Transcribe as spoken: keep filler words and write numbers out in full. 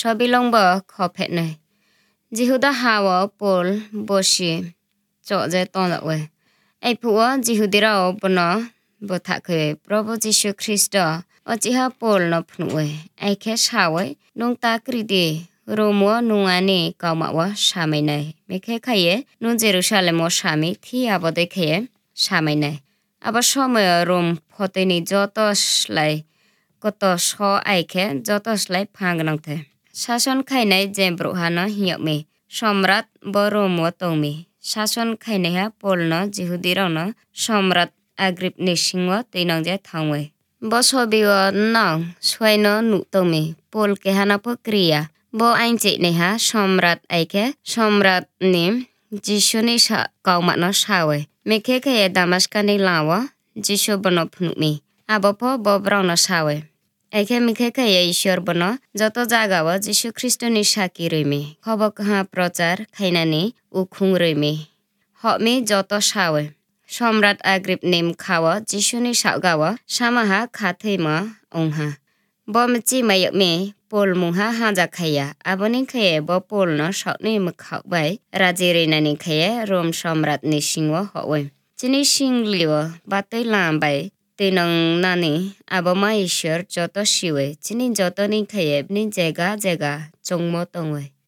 Sabilongba khophet này. Jihuda hawa pol boshi cho je ton la we. Ai phua jihudira bono bo thakhe Prabhu Jisu Christa o jiha pol no phnuwe. Ai khe shawe nong ta kridi romo nungani kawmawa shamai nai. Mekhe khaye nun Jerusalem o shami thi abode khaye shamai nai. Aba সময় রোম ফতেনি যত স্লাই কত স আইখে যত sly ফাংগনংথে শাসন খাইনাই যে ব্রহানো হিয়মে সম্রাট বরোম তৌমি শাসন খাইনাইহা পলন জিহুদিরন সম্রাট আগ্রিপনি সিংহ তৈনং যে থাংwe বসবিও নং সয়ন নু তৌমি পল কেহানা প্রক্রিয়া ব আইনচে নেহা সম্রাট আইখে সম্রাট নিম যিশুনি কাউমানো সাwe Mekhe kaya damaskani lawa Jisho bono phunukmi abopo bobrano sawe Eke mekhe kaya ishor bono joto jagawa Jisho Kristo ni saki rimi khobokha prochar khainani ukhung rimi hokmi joto sawe Somrat Agrip nim khawa Jisho ni sagawa samaha khatheima ongha bomchi mayakmi pol mungha haja khaya aboni khaye bo pol no sokni mkhakbai rajirinani khaye rom somrat ni singwa howe chini singliwa batai lambai tinong nani aboma ishwar joto siwe chini joto ni khaye ni jega jega chongmo tongwe